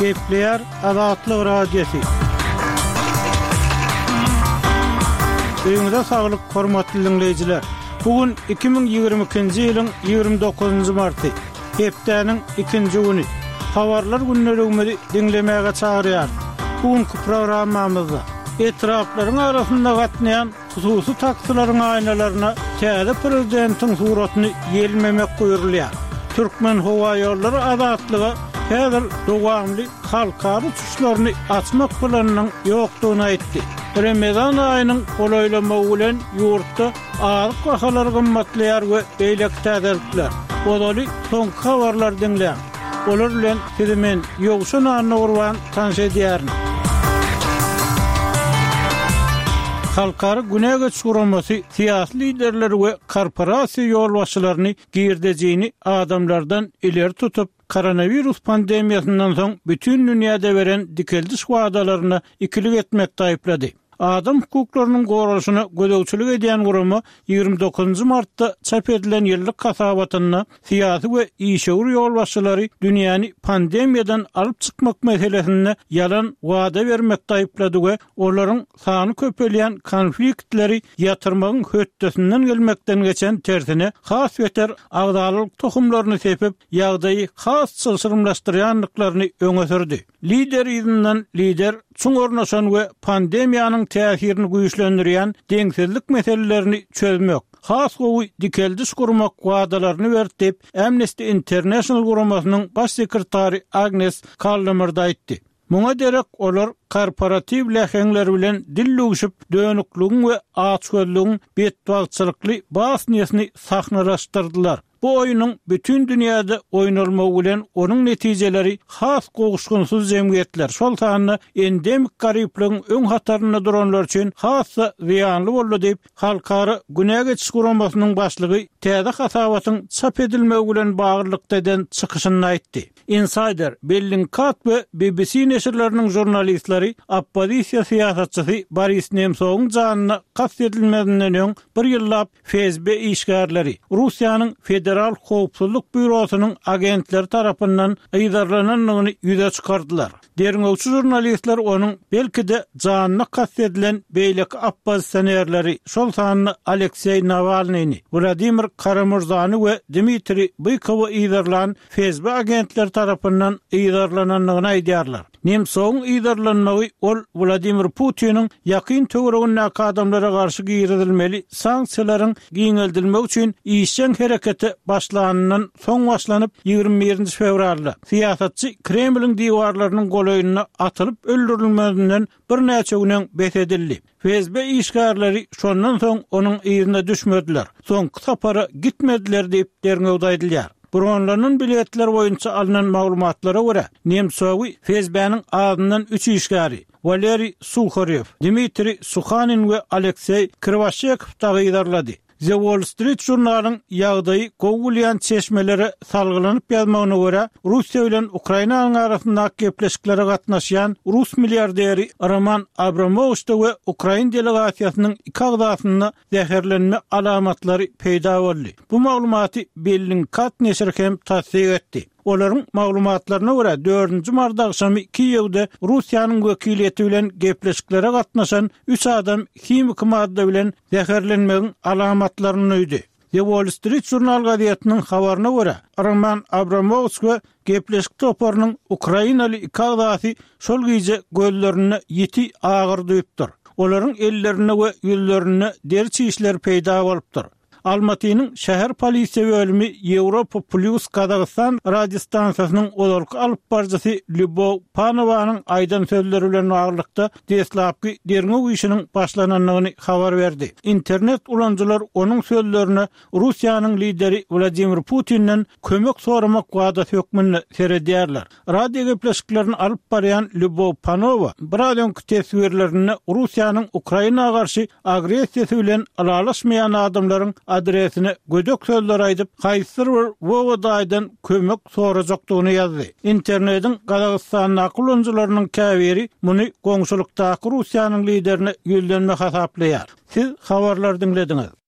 Kepler Azatlyk Radiosu. Öňüňizde saglyk, hormatly dinleyijiler. Bugün 2022-nji ýylyň 29-njy marty. Hepdeniň 2-nji güni. Habarlar günnelegini dinlemäge çagyrýar. Bugünkü programmamyzda etraplaryň arasynda gatnaýan hususy taksalaryň aýnalaryna täze prezidentiň suratyny ýelmemek goýurulýar. Türkmen Hawa ýollary azatlygy häzir dowamly halkary uçuşlaryny açmak plananyň ýokdugyny aýtdy. Ramazan aýynyň golaýlamagy bilen ýurtda aýryk bahalar gymmatlaýar we beýlek täzelikler. Bodaly soňky habarlar dinleýär. Olar bilen men ýogşun anagurwan tanış edýärin. Halkary günäge çuramasy siyasi liderler we korporasiýa ýolbaşçylaryny girdejini adamlardan ileri tutup koronavirus pandemiýasyndan soň bütün dünýäde beren dikeldiş wagdalaryny ikilik etmekde aýplady. Adam hukuklarynyň goraşyna gödäwçilik edýän gurumy 29 martda çap edilen ýyllyk kasabatyny siyasi we işgör ýolbaşçylary dünýäni pandemiýadan alyp çykmak meselesinde ýalan wada bermekde aýplady we olaryň sany köpelýän konfliktleri ýatyrmagyň hötdesinden gelmekden geçen tersine has weter agdalyk tohumlaryny sepip ýagdaýy has çylşyrymlaşdyrýanlyklaryny öňe sürdi. Lider ýygynyň lider çuň ornaşan we pandemiýanyň täsirini güýçlendirýän deňsizlik meselelerini çözmek, has gowy dikeldiş gurmak wagdalaryny berip Amnesty International guramasynyň baş sekretary Agnes Callamard aýtdy. Muňa derek olar korporativ läheňler bilen dilluguşyp dönükligiň we açgözlügiň betbagçylykly bas niýetini sahnalaşdyrdylar. Bu oýunyň bütün dünýäde oýnalmagy bilen onuň netijeleri has goguşgunsuz jemgyýetler şol sany endemik garyplygyň öň hataryna duranlar üçin hassa ziýanly boldy diýip halkary günäge çykuramasynyň başlygy täze hasabatyň çap edilmegi bilen baglanykda eden çykyşyny aýtdy. Insider, Bellingcat we BBC neşirleriniň jurnalistleri oppozisiýa siýasatçysy Boris Nemtsowyň janyna kast edilmedinden öň bir ýyllap FSB işgärleri Russiýanyň Federal Howpsuzlyk Bürosynyň agentleri tarapyndan ýydarlananyny ýüze çykardylar. Derňewçi jurnalistler onuň belki-de janyna kast edilen beýleki oppozisionerleri şol sany Aleksey Navalnyni, Vladimir Kara-Murzany we Dmitri Bykowy ýydarlan FSB agentleri tarapyndan ýydarlananyny aýdýarlar. Nemtsowyň ýydarlanmagy ol Vladimir Putiniň ýakyn töweregine adamlara garşy giýirilmeli sanksiýalaryň giňeldilmegi üçin işçiň hereketi başlanandan soň başlanyp 21 fevralda siýasatçy Kremliň diwarlarynyň golaýyna atylyp öldürilmesinden bir näçe günden besedildi. FSB işgärleri şondan soň onuň ýerine düşmediler. Soňky sapara gitmediler diýip derňewde aýdylýar. Buronlaryň biletler boýunça alynan maglumatlara görä, Nemtsowy FSB-niň adından 3 işgäri Valeri Sukharev, Dmitri Sukhanin we Aleksey Krivashchev taýýarlady. The Wall Street jurnalynyň ýagdaýy gowulýan çeşmelere salgylanyp ýazmagyna görä, Russiýa bilen Ukrainanyň arasynda gepleşiklere gatnaşýan Rus milliarderi Roman Abramovich we Ukraina delegasiýasynyň iki agdasyna zäherlenme alamatlary peýda boldy. Bu maglumaty Bellingcat neşri hem tasdiq etdi. Olaryň maglumatlaryna görä 4-nji mart akşamy Kiýewde Russiýanyň wekiliýeti bilen gepleşiklere gatnaşan 3 adam himik madda bilen zäherlenmegiň alamatlaryny öýdi. The Wall Street Journal gazetynyň habaryna görä, Roman Abramovich we gepleşik toparynyň Ukrainaly iki agdasy şol giýje gözlerini ýeti agyr duýupdyr. Olaryň ellerine we ýüzlerine deri çiýişler peýda bolupdyr. Almatynyň şäher polisiýa bölümi Europa Plus Kazakistan radiostansiýasynyň olarky alyp barjysy Lyubov Panowanyň aýdan sözleri bilen aýrylykda deslapky derňew işiniň başlananyny habar berdi. İnternet ulanjylar onuň sözlerini Russiýanyň lideri Vladimir Putinden kömek soramak wagdaty hökmünde seredýärler. Radio gepleşiklerini alyp barýan Lyubov Panowa radio tesbirlerini Russiýanyň Ukrainaga garşy agresiýasy bilen aralaşmayan adamlaryň adresine gödök sözler aýdyp, haýsyr bir wagdaýdan kömek sorajakdygyny ýazdy. Internetin Kazakistanyň kullanjylarynyň käbiri muny goňşulukdaky Russiýanyň liderine ýüldenme hasaplaýar. Siz habarlar dinlediňiz.